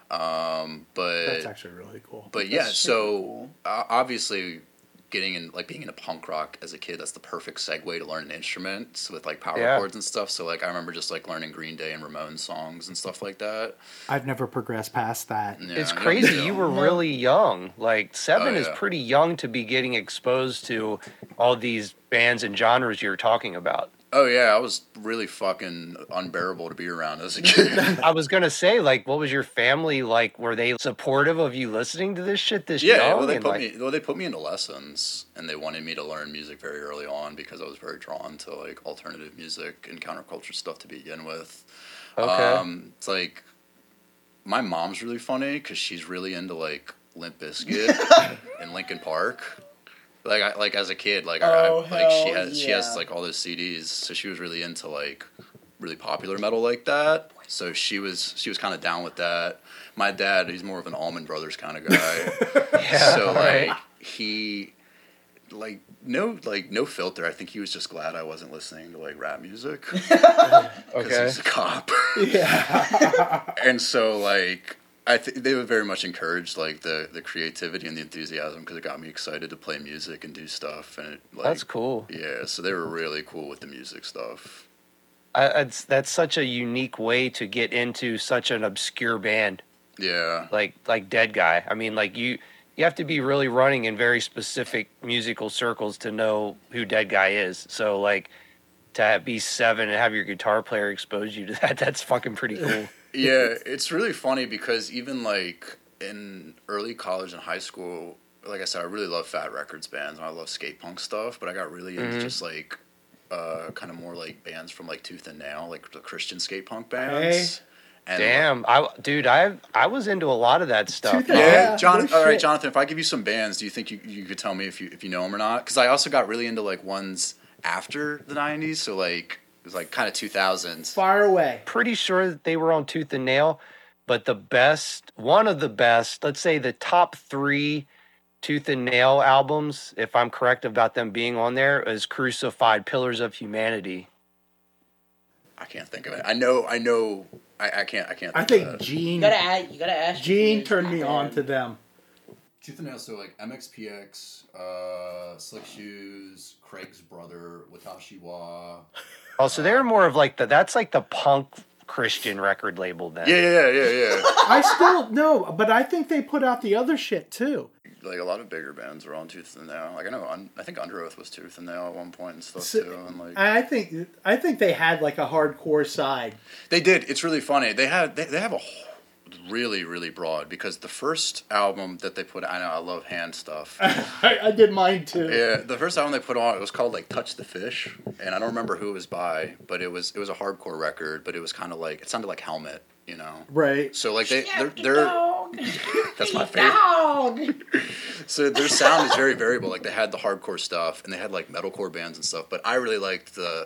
S6: But
S4: that's actually really cool.
S6: But yeah, so obviously getting in like being into punk rock as a kid, that's the perfect segue to learn an instrument with like power chords and stuff. So like I remember just like learning Green Day and Ramones songs and stuff like that.
S4: I've never progressed past that.
S3: Yeah, it's crazy. You were really young. Like 7 is pretty young to be getting exposed to all these bands and genres you're talking about.
S6: Oh yeah, I was really fucking unbearable to be around as a kid.
S3: I was gonna say, like, what was your family like? Were they supportive of you listening to this shit this young?
S6: Yeah, they put me into lessons, and they wanted me to learn music very early on because I was very drawn to like alternative music and counterculture stuff to begin with.
S3: Okay.
S6: It's like my mom's really funny because she's really into like Limp Bizkit and Linkin Park. Like as a kid, she has like all those CDs, so she was really into like really popular metal like that. So she was kind of down with that. My dad, he's more of an Allman Brothers kind of guy. So like he no filter. I think he was just glad I wasn't listening to like rap music because he's a cop. Yeah, and so like. They would very much encourage like the creativity and the enthusiasm because it got me excited to play music and do stuff, and
S3: that's cool.
S6: Yeah, so they were really cool with the music stuff.
S3: That's such a unique way to get into such an obscure band.
S6: Yeah,
S3: like Dead Guy. I mean, like you have to be really running in very specific musical circles to know who Dead Guy is. So like to be 7 and have your guitar player expose you to that's fucking pretty cool.
S6: Yeah, it's really funny because even like in early college and high school, like I said, I really love Fat Records bands and I love skate punk stuff, but I got really into just like kind of more like bands from like Tooth and Nail, like the Christian skate punk bands. And
S3: damn, I was into a lot of that stuff.
S6: Yeah, Jonathan. All right, Jonathan. If I give you some bands, do you think you could tell me if you know them or not? Because I also got really into like ones after the '90s, so like. It was like kind of 2000s.
S4: Far away.
S3: Pretty sure that they were on Tooth and Nail, but one of the best, let's say the top 3 Tooth and Nail albums, if I'm correct about them being on there, is Crucified, Pillars of Humanity.
S6: I can't think of it. I know. I can't.
S4: I think Gene.
S5: You gotta ask.
S4: Gene turned me on to them.
S6: Tooth and Nail, so like MXPX, Slick Shoes, Craig's Brother, Watashi Wa.
S3: Oh, so they're more of like that's like the punk Christian record label then.
S6: Yeah.
S4: I still no, but I think they put out the other shit too.
S6: Like a lot of bigger bands were on Tooth and Nail. Like I think Under Oath was Tooth and Nail at one point and stuff too. And like
S4: I think they had like a hardcore side.
S6: They did. It's really funny. They have a really, really broad because the first album that they put I know I love hand stuff.
S4: I did mine too.
S6: Yeah, the first album they put on, it was called like Touch the Fish, and I don't remember who it was by, but it was a hardcore record, but it was kind of like it sounded like Helmet, you know.
S4: Right.
S6: So like they're that's my favorite. So their sound is very variable. Like they had the hardcore stuff and they had like metalcore bands and stuff, but I really liked the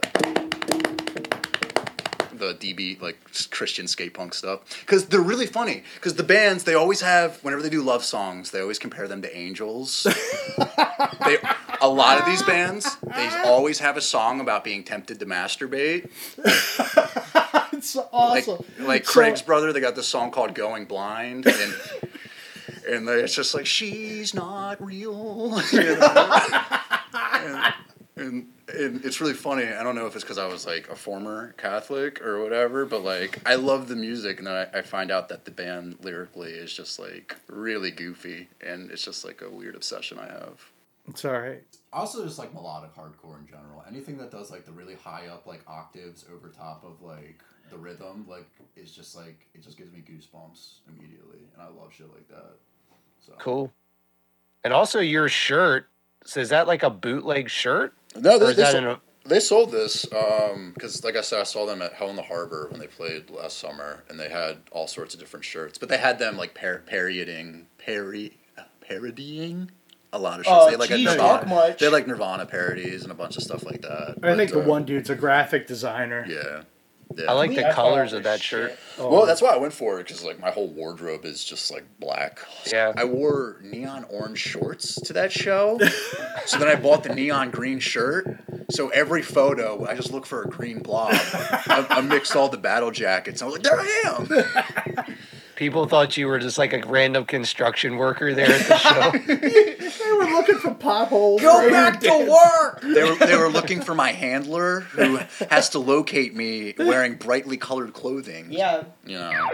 S6: DB, like Christian skate punk stuff, because they're really funny. Because the bands, they always have, whenever they do love songs, they always compare them to angels. A lot of these bands, they always have a song about being tempted to masturbate.
S4: It's awesome.
S6: Like Craig's Brother, they got this song called "Going Blind," and it's just like she's not real. You know? And it's really funny. I don't know if it's because I was like a former Catholic or whatever, but like I love the music, and then I find out that the band lyrically is just like really goofy, and it's just like a weird obsession I have.
S4: It's all right.
S8: I also just like melodic hardcore in general. Anything that does like the really high up like octaves over top of like the rhythm, like it's just like it just gives me goosebumps immediately, and I love shit like that. So
S3: cool. And also your shirt. So is that like a bootleg shirt?
S6: No, they sold this because, like I said, I saw them at Hell in the Harbor when they played last summer, and they had all sorts of different shirts. But they had them like parodying a lot of shit. They like
S5: geez,
S6: Nirvana.
S5: much.
S6: They like Nirvana parodies and a bunch of stuff like that.
S4: I think the one dude's a graphic designer.
S6: Yeah. Yeah.
S3: I like the colors of that shirt.
S6: Well, that's why I went for it, because like my whole wardrobe is just like black.
S3: Yeah.
S6: I wore neon orange shorts to that show. So then I bought the neon green shirt. So every photo, I just look for a green blob. I mixed all the battle jackets. I was like, there I am.
S3: People thought you were just like a random construction worker there at the show.
S4: They were looking for potholes.
S5: Go back to work!
S6: They were looking for my handler, who has to locate me wearing brightly colored clothing.
S5: Yeah.
S6: You know.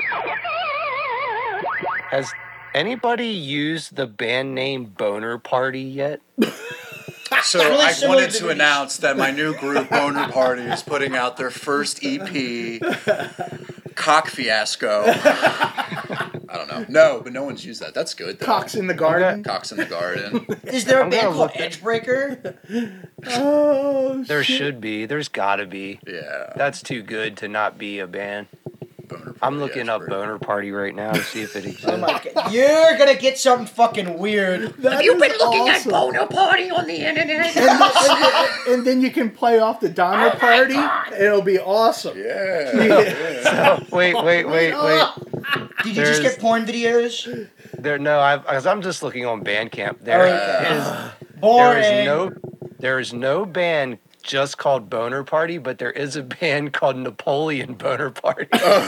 S3: Has anybody used the band name Boner Party yet?
S6: So
S5: really
S6: I
S5: similar
S6: wanted
S5: to
S6: to
S5: the-
S6: announce that my new group, Boner Party, is putting out their first EP, Cock Fiasco. I don't know. No, but no one's used that. That's good, though.
S4: Cocks in the garden.
S6: Cocks in the Garden.
S5: Is there a
S3: I'm
S5: band
S3: gonna
S5: called
S3: look at-
S5: Edgebreaker?
S4: Oh,
S3: There
S4: shit.
S3: should be. There's gotta be.
S6: Yeah.
S3: That's too good to not be a band.
S6: Boner Party,
S3: I'm looking
S6: yeah,
S3: up
S6: it's pretty-
S3: Boner Party right now to see if it exists.
S5: Oh my god. You're gonna get something fucking weird.
S4: That is awesome.
S1: Boner Party on the internet?
S4: And then you can play off the Donner Party. It'll be awesome.
S6: Yeah.
S3: Wait.
S5: Did you just
S3: There's-
S5: get porn videos?
S3: I'm just looking on Bandcamp.
S5: Boring.
S3: There is no band just called Boner Party, but there is a band called Napoleon Boner Party.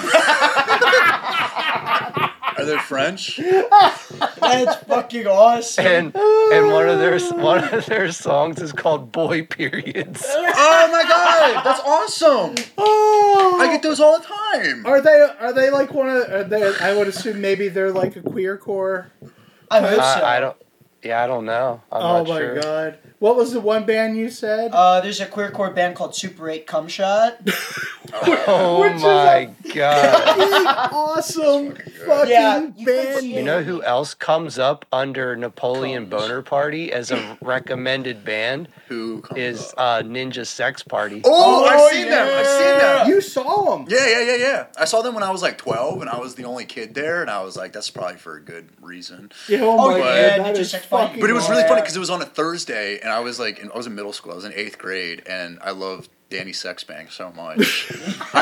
S6: Are they French?
S5: That's fucking awesome.
S3: and one of their songs is called Boy Periods.
S6: Oh my god, that's awesome!
S4: Oh,
S6: I get those all the time.
S4: Are they like one of? Are they? I would assume maybe they're like a queercore.
S5: I hope so.
S3: I don't. Yeah, I don't know. I'm
S4: Oh
S3: not
S4: my
S3: sure.
S4: god! What was the one band you said?
S5: There's a queercore band called Super 8 Cum Shot.
S3: Oh
S4: Which is
S3: my god!
S4: Awesome fucking
S5: Yeah, you could
S4: band.
S5: see
S3: You know who else comes up under Napoleon Boner Party as a recommended band?
S6: Who comes
S3: Is
S6: up?
S3: Ninja Sex Party.
S6: Oh, I've seen them. I've seen them.
S4: You saw them.
S6: Yeah. I saw them when I was like 12, and I was the only kid there, and I was like, that's probably for a good reason.
S4: Yeah,
S5: Oh,
S4: my
S5: yeah,
S4: god, that
S5: Ninja
S4: is
S5: Sex Party.
S4: fucking
S6: But it was really
S4: rad.
S6: funny because it was on a Thursday, and I was like, I was in middle school. I was in 8th grade, and I loved Danny Sexbang so much.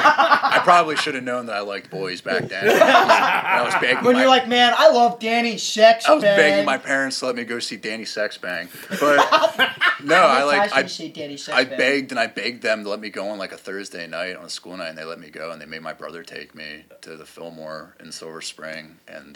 S6: I probably should have known that I liked boys back then. I was begging.
S5: When you're like, man, I love Danny Sex.
S6: I was begging my parents to let me go see Danny Sexbang, but no, I
S5: see Danny Sex
S6: I begged and I begged them to let me go on like a Thursday night, on a school night, and they let me go, and they made my brother take me to the Fillmore in Silver Spring, and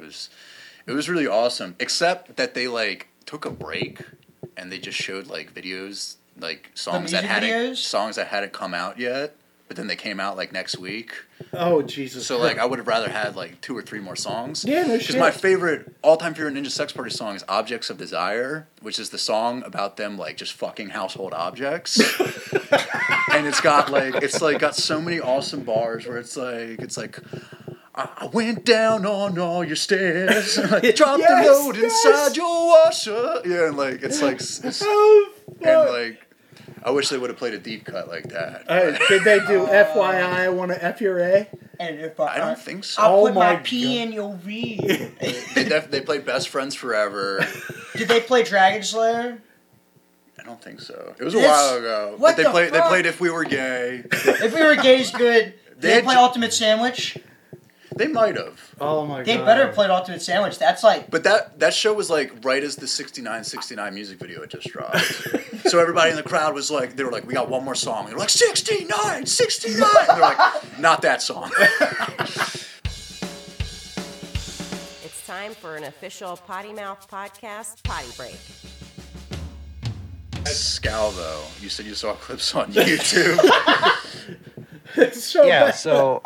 S6: it was really awesome. Except that they like took a break, and they just showed like videos, like songs that hadn't come out yet, but then they came out like next week.
S4: Oh Jesus!
S6: So like I would have rather had like 2 or 3 more songs.
S4: Yeah, no
S6: Because
S4: shit.
S6: my all-time favorite Ninja Sex Party song is "Objects of Desire," which is the song about them like just fucking household objects. And it's got so many awesome bars where it's like. I went down on all your stairs, like, dropped the load inside your washer. Yeah, and like it's
S4: Oh,
S6: and like I wish they would have played a deep cut like that.
S4: Did they do FYI? I want to F your A?
S5: And if
S6: I don't think so.
S5: I'll
S4: Oh
S5: put my
S4: my
S5: pee in your V.
S6: They played Best Friends Forever.
S5: Did they play Dragon Slayer?
S6: I don't think so. It was a while ago.
S5: What
S6: But
S5: the
S6: they
S5: fuck?
S6: played If We Were Gay.
S5: If We Were Gay is good. Did they
S6: had
S5: play
S6: ju-
S5: Ultimate Sandwich?
S6: They might have.
S4: Oh my
S5: They
S4: god!
S5: better have played Ultimate Sandwich. That's like
S6: But that show was like right as the 69 music video had just dropped. So everybody in the crowd was like, they were like, we got one more song. They were like, 69! And they're like, not that song.
S1: It's time for an official Potty Mouth Podcast potty break.
S6: Scalvo, you said you saw clips on YouTube.
S4: It's so
S3: Yeah,
S4: bad.
S3: so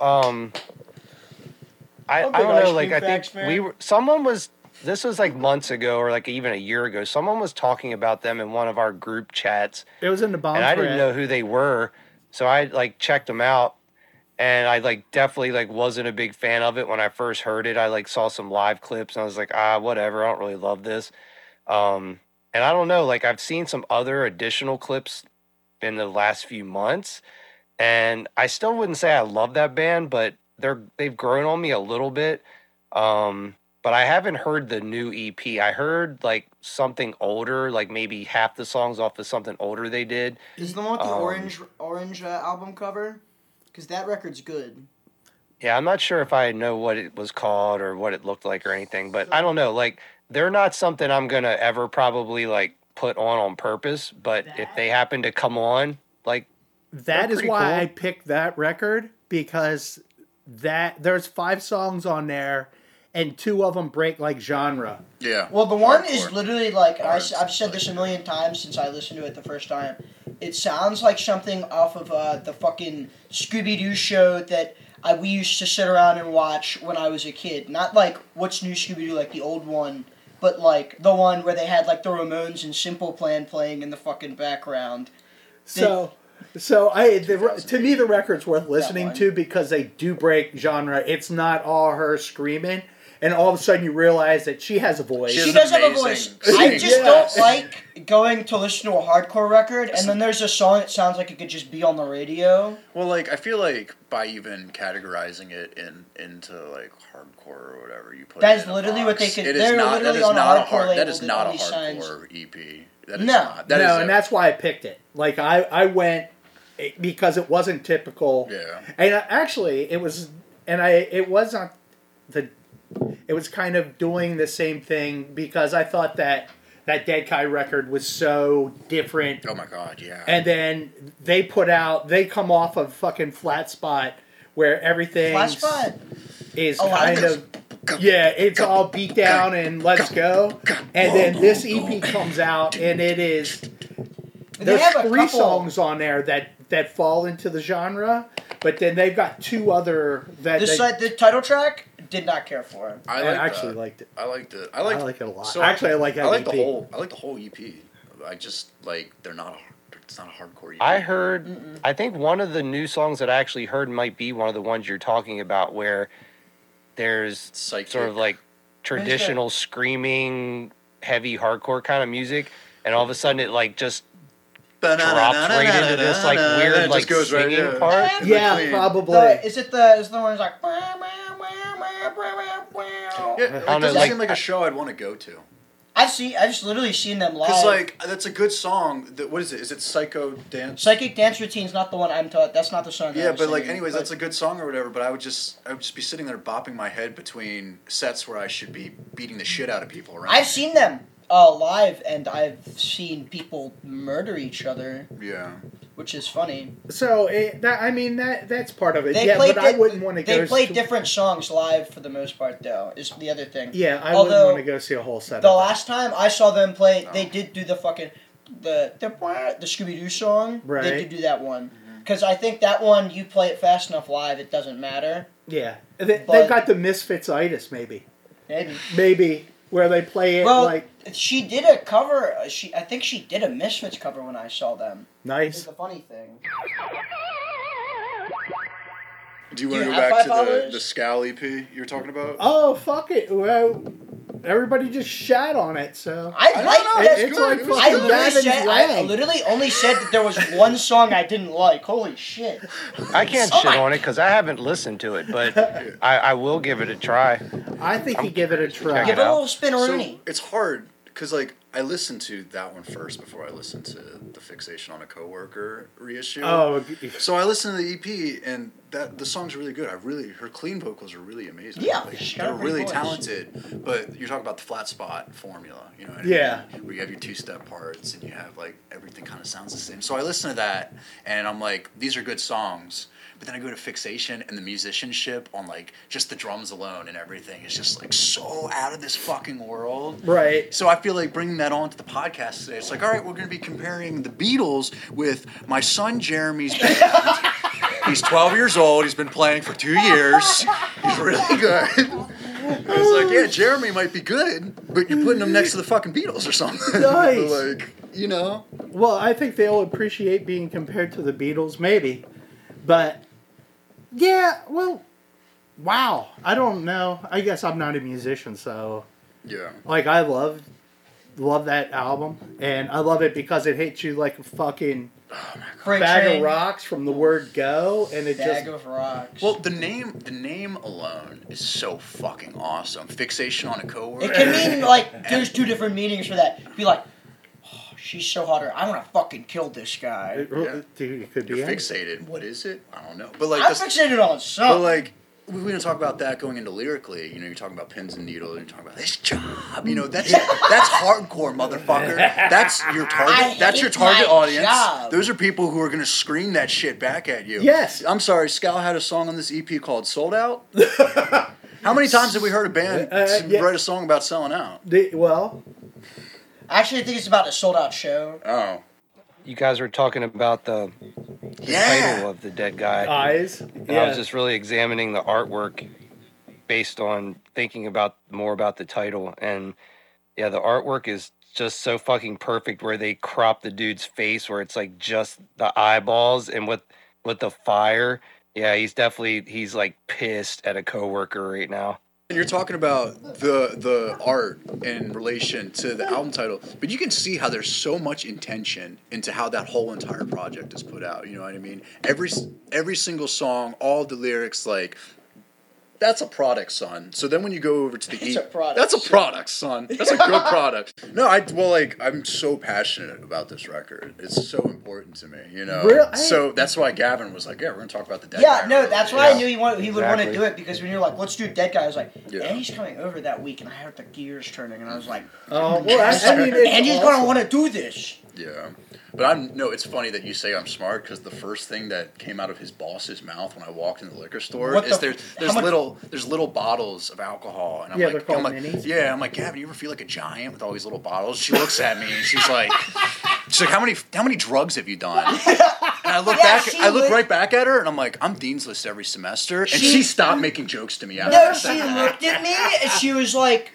S3: I
S5: big
S3: don't know,
S5: ice
S3: like
S5: cream
S3: I think
S5: facts, man.
S3: this was like months ago or like even a year ago. Someone was talking about them in one of our group chats,
S4: It was in the bomb.
S3: and I didn't know who they were, so I like checked them out, and I like definitely like wasn't a big fan of it when I first heard it. I like saw some live clips, and I was like, whatever, I don't really love this. And I don't know, like I've seen some other additional clips in the last few months, and I still wouldn't say I love that band, but they've grown on me a little bit. but I haven't heard the new EP. I heard like something older, like maybe half the songs off of something older they did.
S5: Is the one with the orange album cover? Because that record's good.
S3: Yeah, I'm not sure if I know what it was called or what it looked like or anything, but I don't know. Like, they're not something I'm gonna ever probably like put on purpose. But if they happen to come on, like,
S4: that is why
S3: cool.
S4: I picked that record, because there's 5 songs on there, and 2 of them break like genre.
S6: Yeah.
S5: Well, the one is literally like, I've said this a million times since I listened to it the first time. It sounds like something off of the fucking Scooby-Doo show that we used to sit around and watch when I was a kid. Not like What's New Scooby-Doo, like the old one, but like the one where they had like the Ramones and Simple Plan playing in the fucking background.
S4: To me the record's worth listening to because they do break genre. It's not all her screaming, and all of a sudden you realize that she has a voice.
S5: She does have a voice. I just don't like going to listen to a hardcore record and then there's a song that sounds like it could just be on the radio.
S6: Well, like, I feel like by even categorizing it into like hardcore or whatever, you put
S5: that
S6: it
S5: is
S6: in
S5: literally
S6: a
S5: what
S6: box.
S5: they could. They're literally on a hardcore label.
S6: That is not a
S5: signs.
S6: hardcore EP.
S4: And that's why I picked it. Like I went because it wasn't typical.
S6: Yeah.
S4: And actually, it was kind of doing the same thing because I thought that Dead Kai record was so different.
S6: Oh my god, yeah.
S4: And then they come off of fucking Flat Spot where everything is kind of it's all beat down and let's go. And then this EP comes out and it is there's 3 songs on there that fall into the genre, but then they've got 2 other
S5: the title track did not care for it.
S4: I actually liked it.
S6: I liked it.
S4: I like it a lot. So actually, I like that EP.
S6: I like the whole EP. I just like it's not a hardcore EP.
S3: I heard. I think one of the new songs that I actually heard might be one of the ones you're talking about, where there's sort of like traditional screaming, heavy hardcore kind of music, and all of a sudden it like just drops right into this like weird like singing part.
S4: Yeah, probably.
S5: Is it the one that's like?
S6: It doesn't seem like a show I'd want to go to.
S5: I've just literally seen them live.
S6: Because like that's a good song. What is it? Is it Psycho Dance?
S5: Psychic Dance Routine's not the one I'm taught. That's not the song.
S6: Yeah, but like anyways, that's a good song or whatever. But I would just be sitting there bopping my head between sets where I should be beating the shit out of people around.
S5: I've seen them live, and I've seen people murder each other.
S6: Yeah.
S5: Which is funny.
S4: So that's part of it. But I wouldn't want to go.
S5: They play different songs live for the most part, though. Is the other thing.
S4: Yeah, I wouldn't want to go see a whole set.
S5: The last time I saw them play, they did do the fucking the Scooby Doo song.
S4: Right.
S5: They did do that one because I think that one you play it fast enough live, it doesn't matter.
S4: Yeah, they've got the Misfits-itis maybe where they play it like.
S5: She did a cover. I think she did a Misfits cover when I saw them.
S4: Nice.
S5: It's a funny thing.
S6: Do you want to go back to the Scal EP you were talking about?
S4: Oh, fuck it. Well, everybody just shat on it, so.
S5: I literally only said that there was one song I didn't like. Holy shit.
S3: I can't shit on it because I haven't listened to it, but I will give it a try.
S4: I think you give it a try.
S5: Give it a little spin-a-rooney.
S6: So it's hard because like I listened to that one first before I listened to the Fixation on a Coworker reissue.
S4: Oh,
S6: so I listened to the EP and the song's really good. Her clean vocals are really amazing.
S5: Yeah,
S6: they're really talented. But you're talking about the Flat Spot formula, you know what I mean? Where you have your 2-step parts and you have like everything kind of sounds the same. So I listened to that and I'm like, these are good songs. But then I go to Fixation and the musicianship on like just the drums alone and everything is just like so out of this fucking world.
S4: Right.
S6: So I feel like bringing that onto the podcast today, it's like, all right, we're going to be comparing the Beatles with my son Jeremy's band. He's 12 years old. He's been playing for 2 years. He's really good. I was like, yeah, Jeremy might be good, but you're putting him next to the fucking Beatles or something.
S4: Nice.
S6: Like, you know.
S4: Well, I think they'll appreciate being compared to the Beatles, maybe. But, yeah, well, wow. I don't know. I guess I'm not a musician, so.
S6: Yeah.
S4: Like, I love love that album, and I love it because it hits you like a fucking
S5: Freight
S4: bag
S5: train.
S4: of rocks from the word go, and it
S5: Bag
S4: just
S5: of rocks.
S6: Well, the name alone is so fucking awesome. Fixation on a coworker.
S5: It can mean like there's two different meanings for that. Be like, oh, she's so hot, or I want to fucking kill this guy.
S4: Dude, it could be
S6: You're
S4: anything.
S6: fixated. What is it? I don't know. But like,
S5: I'm fixated on
S6: but
S5: something.
S6: like, we don't talk about that going into lyrically. You know, you're talking about pins and needles. You're talking about this job. You know, that's hardcore, motherfucker. That's your target. That's your target audience.
S5: Job.
S6: Those are people who are gonna scream that shit back at you.
S4: Yes.
S6: I'm sorry. Scal had a song on this EP called "Sold Out." How many times have we heard a band write a song about selling out?
S4: Well,
S5: Actually, I think it's about a sold out show.
S6: Oh.
S3: You guys were talking about the title of the dead guy.
S4: Eyes.
S3: And I was just really examining the artwork based on thinking about more about the title. And yeah, the artwork is just so fucking perfect where they crop the dude's face where it's like just the eyeballs, and with the fire. Yeah, he's like pissed at a coworker right now.
S6: And you're talking about the art in relation to the album title, but you can see how there's so much intention into how that whole entire project is put out. You know what I mean? Every single song, all the lyrics, like, that's a product, son. So then when you go over to the
S5: It's a product,
S6: that's a product, son. That's a good product. No, I'm so passionate about this record. It's so important to me, you know.
S4: Really?
S6: So that's why Gavin was like, "Yeah, we're gonna talk about the dead
S5: Yeah,
S6: guy."
S5: no, that's why I knew he would want to
S3: Exactly.
S5: do it, because when you're like, let's do Dead Guy, I was like,
S6: Yeah.
S5: Andy's coming over that week, and I heard the gears turning, and I was like,
S4: well, I mean, it's
S5: Andy's
S4: awesome.
S5: gonna want to do this.
S6: Yeah, but it's funny that you say I'm smart, because the first thing that came out of his boss's mouth when I walked in the liquor store
S5: What
S6: is
S5: the-
S6: there's
S5: how much-
S6: little bottles of alcohol, and I'm
S4: Yeah,
S6: like,
S4: they're called
S6: I'm like,
S4: minis.
S6: yeah, I'm like, Gavin, you ever feel like a giant with all these little bottles? She looks at me and she's like, how many drugs have you done? And I look I look right back at her, and I'm like, I'm Dean's List every semester, and she stopped making jokes to me after
S5: No,
S6: that.
S5: she looked at me, and she was like,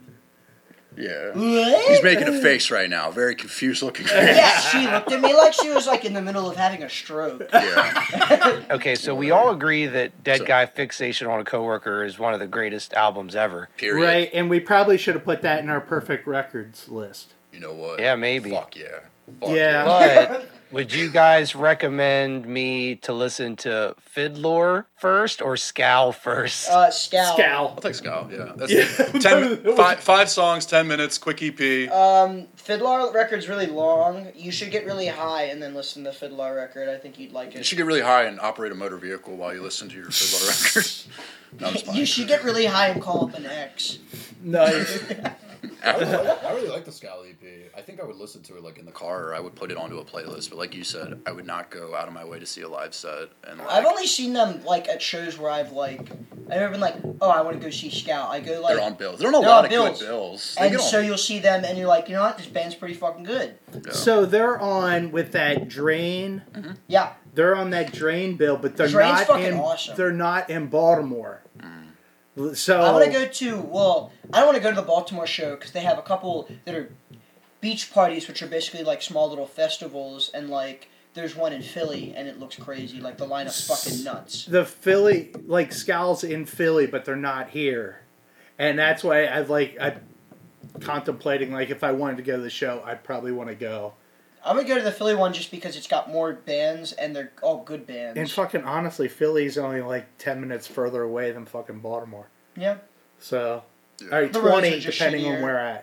S6: Yeah.
S5: what?
S6: He's making a face right now, very confused looking face.
S5: Yeah, she looked at me like she was like in the middle of having a stroke.
S6: Yeah.
S3: Okay, so we all agree that Dead Guy Fixation on a Coworker is one of the greatest albums ever.
S6: Period.
S4: Right, and we probably should have put that in our perfect records list.
S6: You know what?
S3: Yeah, maybe.
S6: Fuck yeah.
S4: Yeah.
S3: But would you guys recommend me to listen to Fiddler first or Scowl first?
S5: Scowl.
S6: I'll take Scowl, yeah. That's five songs, 10 minutes, quick EP.
S5: Fiddler record's really long. You should get really high and then listen to Fiddler record. I think you'd like
S6: You
S5: it.
S6: should get really high and operate a motor vehicle while you listen to your Fiddler record. No, I'm just
S5: You
S6: fine.
S5: should get really high and call up an ex.
S4: Nice.
S8: I really like the Scowl EP. I think I would listen to it like in the car,
S6: Or I would put it onto a playlist, but like you said, I would not go out of my way to see a live set. And like,
S5: I've only seen them like at shows where I've never been like, oh, I want to go see Scout. I go like
S6: they're on bills. They're on a
S5: they're
S6: lot
S5: on
S6: of
S5: bills.
S6: good bills. They
S5: And
S6: get on-
S5: so you'll see them and you're like, you know what, this band's pretty fucking good.
S6: Yeah.
S4: So they're on with that Drain.
S5: Yeah.
S4: They're on that Drain bill, but they're
S5: Drain's
S4: not
S5: fucking
S4: in.
S5: awesome.
S4: They're not in Baltimore. So
S5: I want to go to, I don't want to go to the Baltimore show because they have a couple that are beach parties, which are basically like small little festivals, and like there's one in Philly, and it looks crazy. Like the lineup's fucking nuts.
S4: the Philly, like Scowl's in Philly, but they're not here, and that's why I'm contemplating like if I wanted to go to the show, I'd probably want to go.
S5: I'm gonna go to the Philly one just because it's got more bands and they're all good bands.
S4: And fucking honestly, Philly's only like 10 minutes further away than fucking Baltimore.
S5: Yeah.
S4: So,
S6: Yeah.
S4: all right,
S5: The roads
S4: 20
S5: are just
S4: depending on
S5: shittier.
S4: where at.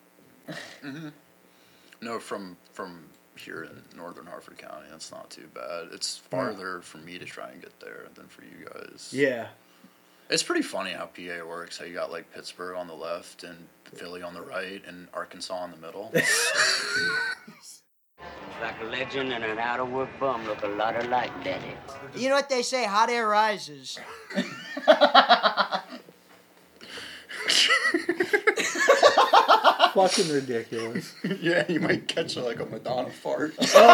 S6: No, from here in northern Harford County, that's not too bad. It's farther for me to try and get there than for you guys.
S4: Yeah.
S6: It's pretty funny how PA works. How you got like Pittsburgh on the left and Philly on the right and Arkansas in the middle.
S9: Like a legend and an out-of-work bum look a lot alike, Daddy.
S5: You know what they say, hot air rises.
S4: Fucking ridiculous.
S6: Yeah, you might catch like a Madonna fart.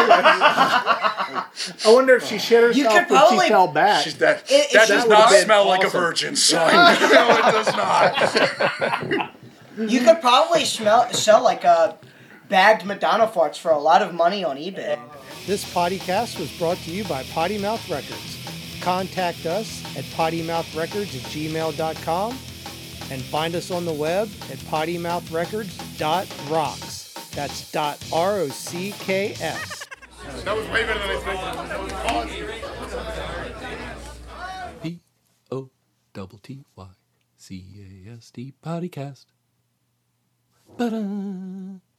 S4: I wonder if she shit
S5: You
S4: herself
S5: could
S4: when
S5: probably-
S4: she fell back.
S6: That
S5: It
S6: does
S5: should-
S6: not
S4: would've been
S6: smell like a
S4: awesome.
S6: virgin, son. No, it does not.
S5: You could probably sell like bagged Madonna farts for a lot of money on eBay.
S10: This podcast was brought to you by Potty Mouth Records. Contact us at pottymouthrecords@gmail.com and find us on the web at pottymouthrecords.com. .rocks. That's .rocks.
S11: That was way better than I expected.
S12: POTTYCAST podcast.